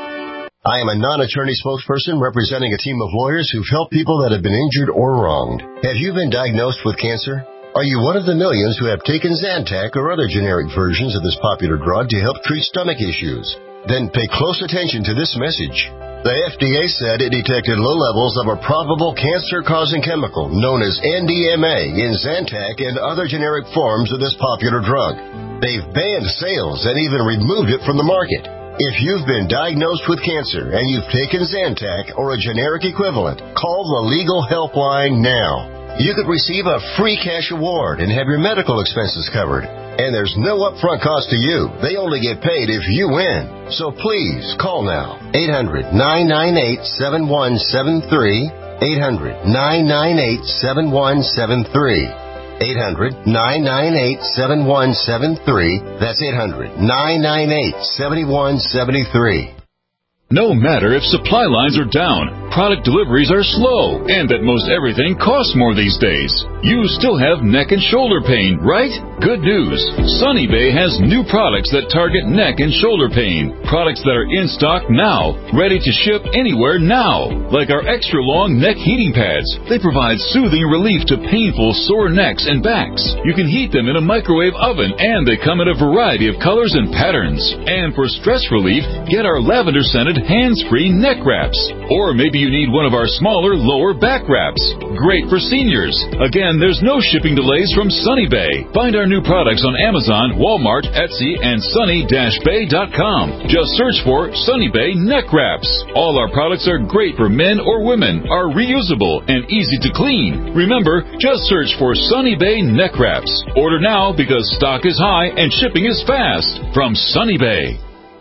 P: I am a non-attorney spokesperson representing a team of lawyers who've helped people that have been injured or wronged. Have you been diagnosed with cancer? Are you one of the millions who have taken Zantac or other generic versions of this popular drug to help treat stomach issues? Then pay close attention to this message. The F D A said it detected low levels of a probable cancer-causing chemical known as N D M A in Zantac and other generic forms of this popular drug. They've banned sales and even removed it from the market. If you've been diagnosed with cancer and you've taken Zantac or a generic equivalent, call the legal helpline now. You could receive a free cash award and have your medical expenses covered. And there's no upfront cost to you. They only get paid if you win. So please call now. eight hundred, nine nine eight, seven one seven three. eight hundred, nine nine eight, seven one seven three. eight hundred, nine nine eight, seven one seven three. That's eight hundred, nine nine eight, seven one seven three.
R: No matter if supply lines are down, product deliveries are slow, and that most everything costs more these days, you still have neck and shoulder pain, right? Good news. Sunny Bay has new products that target neck and shoulder pain. Products that are in stock now, ready to ship anywhere now. Like our extra long neck heating pads. They provide soothing relief to painful sore necks and backs. You can heat them in a microwave oven, and they come in a variety of colors and patterns. And for stress relief, get our lavender scented hands-free neck wraps. Or maybe
G: you need one of our smaller lower back wraps. Great for seniors. Again, there's no shipping delays from Sunny Bay. Find our new products on Amazon, Walmart, Etsy, and sunny dash bay dot com. Just search for Sunny Bay neck wraps. All our products are great for men or women, are reusable, and easy to clean. Remember, just search for Sunny Bay neck wraps. Order now because stock is high and shipping is fast. From Sunny Bay.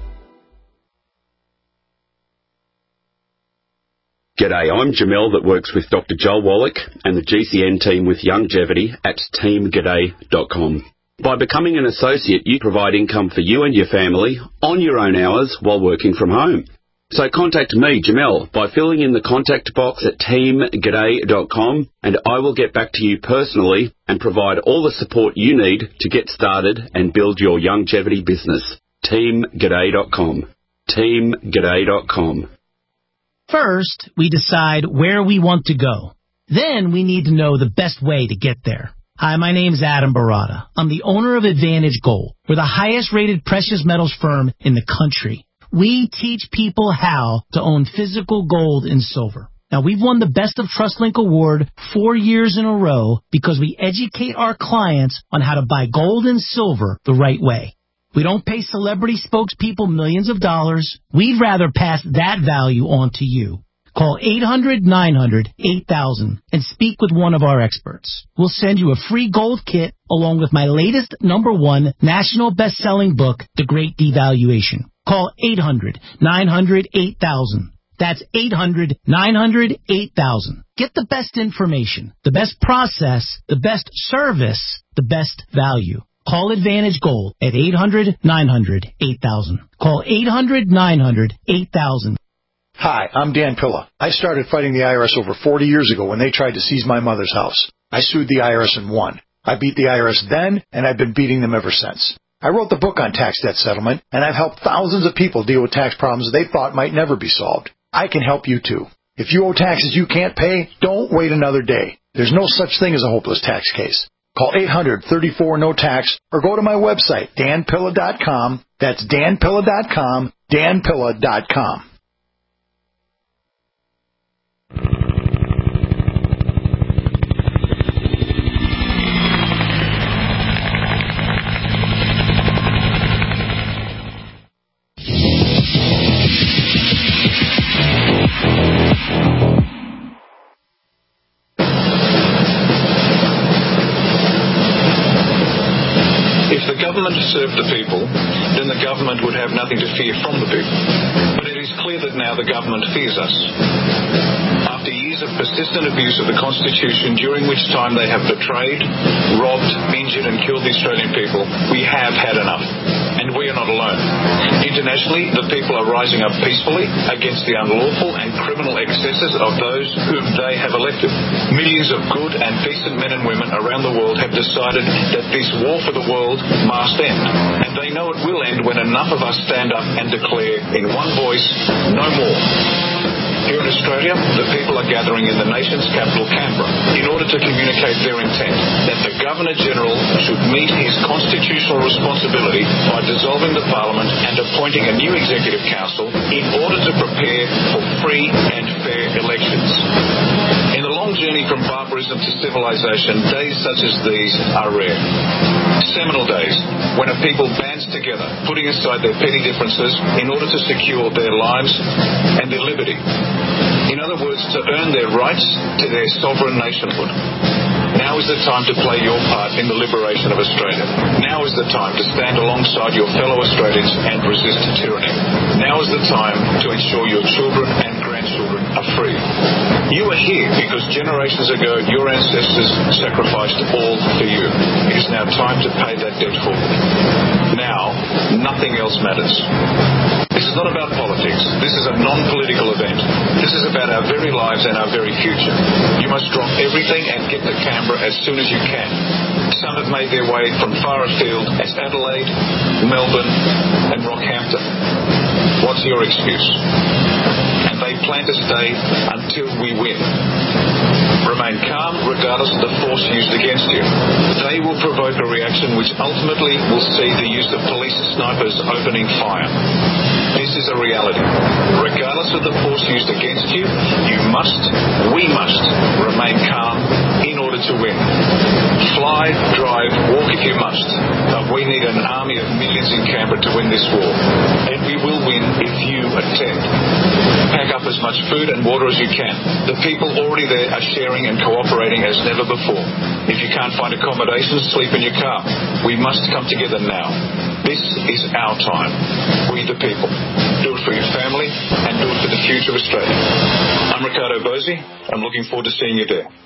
H: G'day, I'm Jamel that works with Doctor Joel Wallach and the G C N team with Longevity at team g'day dot com. By becoming an associate, you provide income for you and your family on your own hours while working from home. So contact me, Jamel, by filling in the contact box at team g'day dot com, and I will get back to you personally and provide all the support you need to get started and build your longevity business. team g'day dot com. team g'day dot com.
Q: First, we decide where we want to go. Then we need to know the best way to get there. Hi, my name's Adam Barada. I'm the owner of Advantage Gold. We're the highest rated precious metals firm in the country. We teach people how to own physical gold and silver. Now, we've won the Best of TrustLink Award four years in a row because we educate our clients on how to buy gold and silver the right way. We don't pay celebrity spokespeople millions of dollars. We'd rather pass that value on to you. Call eight hundred nine hundred eight thousand and speak with one of our experts. We'll send you a free gold kit along with my latest number one national best-selling book, The Great Devaluation. Call eight hundred nine hundred eight thousand. That's eight hundred nine hundred eight thousand. Get the best information, the best process, the best service, the best value. Call Advantage Gold at eight hundred nine hundred eight thousand. Call eight hundred nine hundred eight thousand.
I: Hi, I'm Dan Pilla. I started fighting the I R S over forty years ago when they tried to seize my mother's house. I sued the I R S and won. I beat the I R S then, and I've been beating them ever since. I wrote the book on tax debt settlement, and I've helped thousands of people deal with tax problems they thought might never be solved. I can help you too. If you owe taxes you can't pay, don't wait another day. There's no such thing as a hopeless tax case. Call eight hundred thirty-four no tax or go to my website, dan pilla dot com. That's dan pilla dot com, dan pilla dot com.
X: If the government served the people, then the government would have nothing to fear from the people. But it is clear that now the government fears us. After years of persistent abuse of the Constitution, during which time they have betrayed, robbed, injured and killed the Australian people, we have had enough. And we are not alone. Internationally, the people are rising up peacefully against the unlawful and criminal excesses of those whom they have elected. Millions of good and decent men and women around the world have decided that this war for the world must end. And they know it will end when enough of us stand up and declare in one voice, no more. Here in Australia, the people are gathering in the nation's capital, Canberra, in order to communicate their intent that the Governor-General should meet his constitutional responsibility by dissolving the Parliament and appointing a new Executive Council in order to prepare for free and fair elections. In the long journey from barbarism to civilization, days such as these are rare. Seminal days when a people bands together, putting aside their petty differences in order to secure their lives and their liberty. In other words, to earn their rights to their sovereign nationhood. Now is the time to play your part in the liberation of Australia. Now is the time to stand alongside your fellow Australians and resist tyranny. Now is the time to ensure your children and grandchildren are free. You are here because generations ago your ancestors sacrificed all for you. It is now time to pay that debt forward. Now, nothing else matters. This is not about politics. This is a non-political event. This is about our very lives and our very future. You must drop everything and get to Canberra as soon as you can. Some have made their way from far afield as Adelaide, Melbourne and Rockhampton. What's your excuse? And they plan to stay until we win. Remain calm regardless of the force used against you. They will will provoke a reaction which ultimately will see the use of police snipers opening fire. This is a reality. Regardless of the force used against you, you must, we must, remain calm in order to win. Fly, drive, walk if you must, but we need an army of millions in Canberra to win this war. And we will win if you attend. Pack up as much food and water as you can. The people already there are sharing and cooperating as never before. If you can't find accommodation, sleep in your car. We must come together now. This is our time. We the people. Do it for your family and do it for the future of Australia. I'm Ricardo Bosi. I'm looking forward to seeing you there.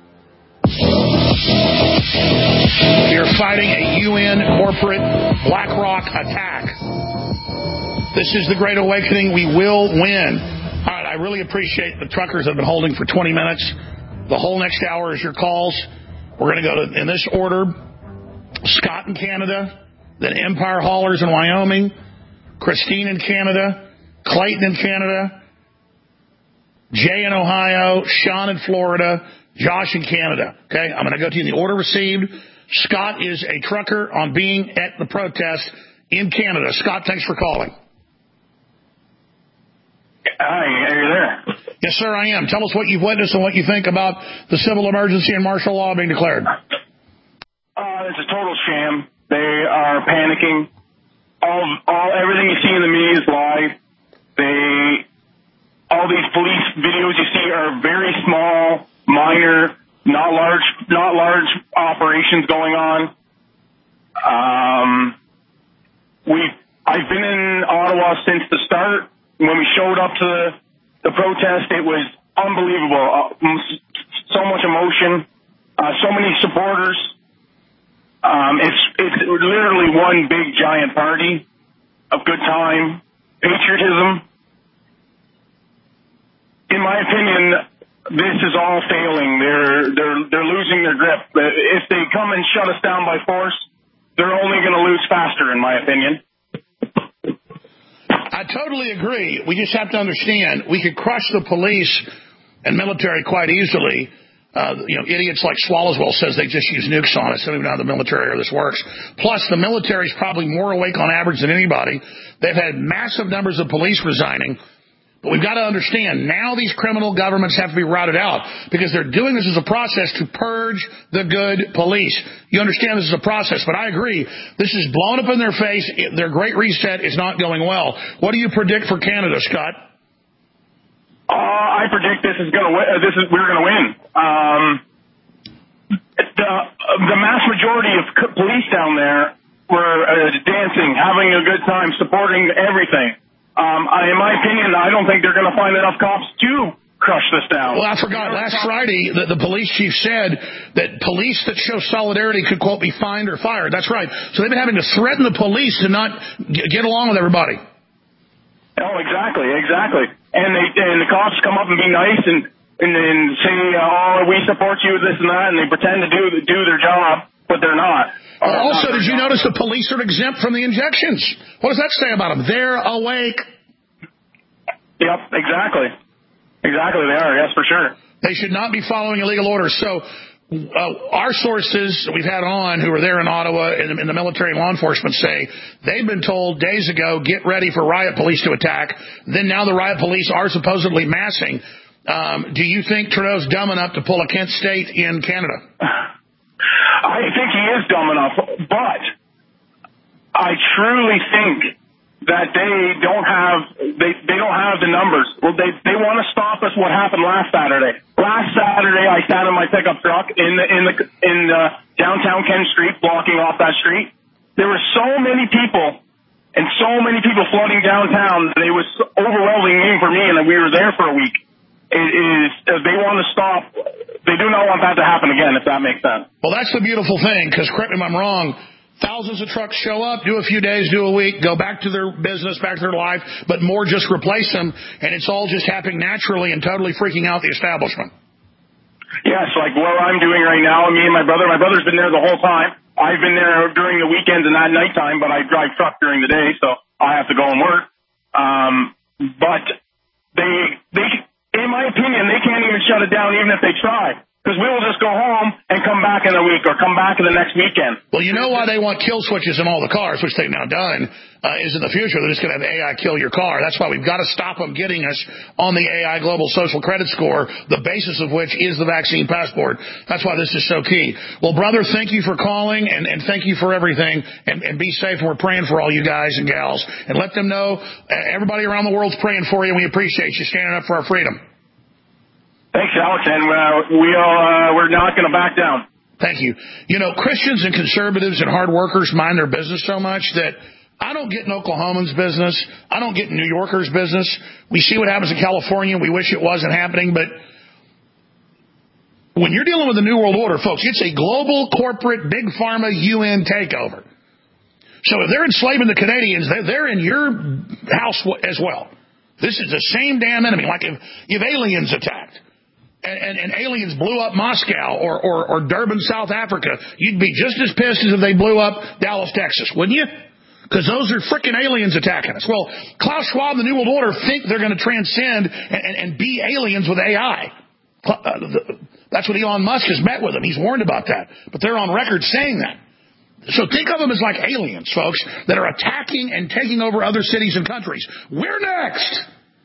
B: We are fighting a U N corporate BlackRock attack. This is the Great Awakening. We will win. All right, I really appreciate the truckers that have been holding for twenty minutes. The whole next hour is your calls. We're going to go to, in this order, Scott in Canada, then Empire Haulers in Wyoming, Christine in Canada, Clayton in Canada, Jay in Ohio, Sean in Florida, Josh in Canada. Okay, I'm going to go to you in the order received. Scott is a trucker on being at the protest in Canada. Scott, thanks for calling.
D: Hi, are you there?
B: Yes, sir, I am. Tell us what you've witnessed and what you think about the civil emergency and martial law being declared.
D: Uh, it's a total sham. They are panicking. All, all, everything you see in the media is live. They, all these police videos you see are very small, minor, not large, not large operations going on. Um, we, I've been in Ottawa since the start. When we showed up to the, the protest, it was unbelievable. Uh, so much emotion, uh, so many supporters. Um, it's it's literally one big giant party of good time, patriotism. In my opinion, this is all failing. They're they're they're losing their grip. If they come and shut us down by force, they're only going to lose faster, in my opinion.
B: I totally agree. We just have to understand we could crush the police and military quite easily. Uh, you know, idiots like Swallowswell says they just use nukes on us. I don't even know how the military or this works. Plus, the military is probably more awake on average than anybody. They've had massive numbers of police resigning. But we've got to understand, now these criminal governments have to be routed out because they're doing this as a process to purge the good police. You understand this is a process, but I agree. This is blown up in their face. Their great reset is not going well. What do you predict for Canada, Scott?
D: Uh, I predict this is going to win. This is we're going to win. Um, the the mass majority of police down there were uh, dancing, having a good time, supporting everything. Um, I, in my opinion, I don't think they're going to find enough cops to crush this down.
B: Well, I forgot. Last Friday, the, the police chief said that police that show solidarity could, quote, be fined or fired. That's right. So they've been having to threaten the police to not get along with everybody.
D: Oh, exactly, exactly. And they and the cops come up and be nice and and, and say, oh, we support you, this and that, and they pretend to do do their job, but they're not.
B: Well, also, did you notice the police are exempt from the injections? What does that say about them? They're awake.
D: Yep, exactly. Exactly, they are, yes, for sure.
B: They should not be following illegal orders. So uh, our sources we've had on who are there in Ottawa in, in the military and law enforcement say they've been told days ago, get ready for riot police to attack. Then now the riot police are supposedly massing. Um, do you think Trudeau's dumb enough to pull a Kent State in Canada?
D: I think he is dumb enough, but I truly think that they don't have they they don't have the numbers. Well, they they want to stop us. What happened last Saturday? Last Saturday, I sat in my pickup truck in the in the in the downtown Ken Street, blocking off that street. There were so many people and so many people flooding downtown that it was overwhelming for me, and we were there for a week. It is they want to stop. They do not want that to happen again, if that makes sense.
B: Well, that's the beautiful thing, because correct me if I'm wrong, thousands of trucks show up, do a few days, do a week, go back to their business, back to their life, but more just replace them, and it's all just happening naturally and totally freaking out the establishment.
D: Yes, like what I'm doing right now, me and my brother, my brother's been there the whole time. I've been there during the weekends and at nighttime, but I drive truck during the day, so I have to go and work. Um, but they, they, in my opinion, they can't even shut it down even if they try. Because we will just go home and come back in a week or come back in the next weekend.
B: Well, you know why they want kill switches in all the cars, which they've now done, uh, is in the future they're just going to have A I kill your car. That's why we've got to stop them getting us on the A I Global Social Credit Score, the basis of which is the vaccine passport. That's why this is so key. Well, brother, thank you for calling, and, and thank you for everything, and, and be safe, and we're praying for all you guys and gals. And let them know uh, everybody around the world's praying for you, and we appreciate you standing up for our freedom.
D: Thanks, Alex, and uh, we are, uh, we're not going to back down.
B: Thank you. You know, Christians and conservatives and hard workers mind their business so much that I don't get in Oklahomans' business. I don't get in New Yorkers' business. We see what happens in California. We wish it wasn't happening, but when you're dealing with the New World Order, folks, it's a global, corporate, big pharma, U N takeover. So if they're enslaving the Canadians, they're, they're in your house as well. This is the same damn enemy. Like if, if aliens attacked. And, and, and aliens blew up Moscow or, or, or Durban, South Africa, you'd be just as pissed as if they blew up Dallas, Texas, wouldn't you? Because those are frickin' aliens attacking us. Well, Klaus Schwab and the New World Order think they're going to transcend and, and, and be aliens with A I. Uh, the, that's what Elon Musk has met with them. He's warned about that. But they're on record saying that. So think of them as like aliens, folks, that are attacking and taking over other cities and countries. We're next.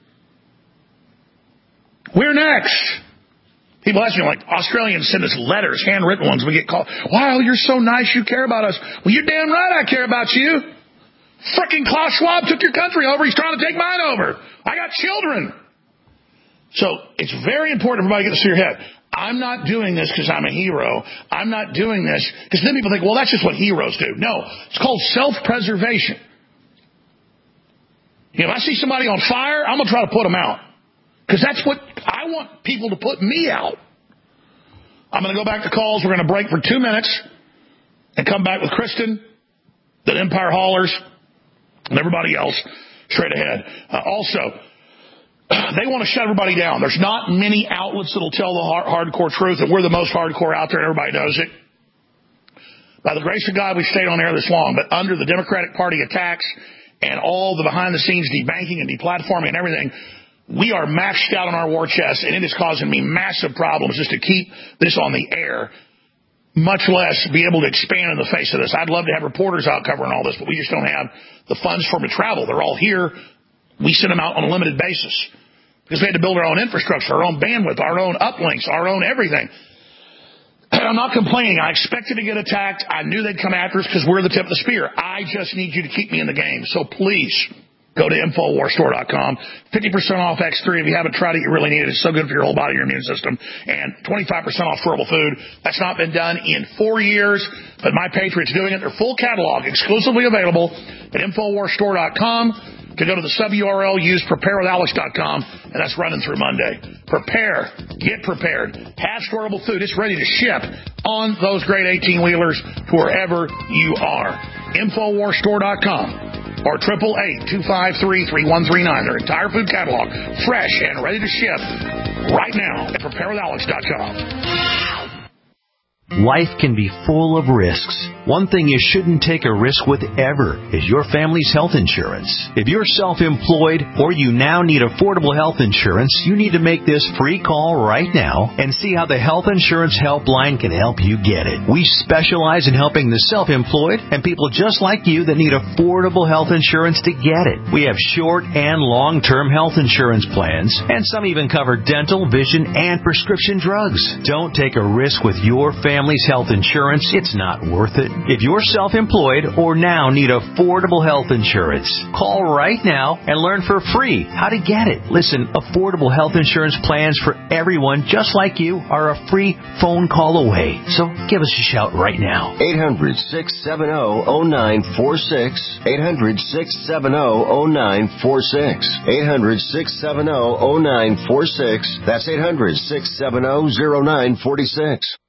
B: We're next. People ask me, like, Australians send us letters, handwritten ones. We get called, wow, you're so nice, you care about us. Well, you're damn right I care about you. Frickin' Klaus Schwab took your country over. He's trying to take mine over. I got children. So it's very important everybody get this through your head. I'm not doing this because I'm a hero. I'm not doing this because then people think, well, that's just what heroes do. No, it's called self-preservation. You know, if I see somebody on fire, I'm going to try to put them out. Because that's what I want people to put me out. I'm going to go back to calls. We're going to break for two minutes and come back with Kristen, the Empire Haulers, and everybody else straight ahead. Uh, also, they want to shut everybody down. There's not many outlets that will tell the hard, hardcore truth, and we're the most hardcore out there, and everybody knows it. By the grace of God, we've stayed on air this long, but under the Democratic Party attacks and all the behind-the-scenes debanking and deplatforming and everything, we are maxed out on our war chest, and it is causing me massive problems just to keep this on the air, much less be able to expand in the face of this. I'd love to have reporters out covering all this, but we just don't have the funds for them to travel. They're all here. We send them out on a limited basis because we had to build our own infrastructure, our own bandwidth, our own uplinks, our own everything. I'm not complaining. I expected to get attacked. I knew they'd come after us because we're the tip of the spear. I just need you to keep me in the game. So please, go to Infowars Store dot com. fifty percent off X three. If you haven't tried it, you really need it. It's so good for your whole body, your immune system. And twenty-five percent off Storable Food. That's not been done in four years, but My Patriot's doing it. Their full catalog, exclusively available at Infowars Store dot com. You can go to the sub U R L, use prepare with alex dot com, and that's running through Monday. Prepare. Get prepared. Have Storable Food. It's ready to ship on those great eighteen-wheelers to wherever you are. Infowars Store dot com. Or eight eight eight, two five three, three one three nine. Their entire food catalog, fresh and ready to ship right now at prepare with alex dot com.
O: Life can be full of risks. One thing you shouldn't take a risk with ever is your family's health insurance. If you're self-employed or you now need affordable health insurance, you need to make this free call right now and see how the Health Insurance Helpline can help you get it. We specialize in helping the self-employed and people just like you that need affordable health insurance to get it. We have short and long-term health insurance plans, and some even cover dental, vision, and prescription drugs. Don't take a risk with your family. Family's health insurance, it's not worth it. If you're self-employed or now need affordable health insurance, call right now and learn for free how to get it. Listen, affordable health insurance plans for everyone just like you are a free phone call away. So give us a shout right now.
P: eight hundred, six seven zero, zero nine four six. eight hundred, six seven zero, zero nine four six. eight hundred, six seven zero, zero nine four six. That's eight hundred, six seven zero, zero nine four six.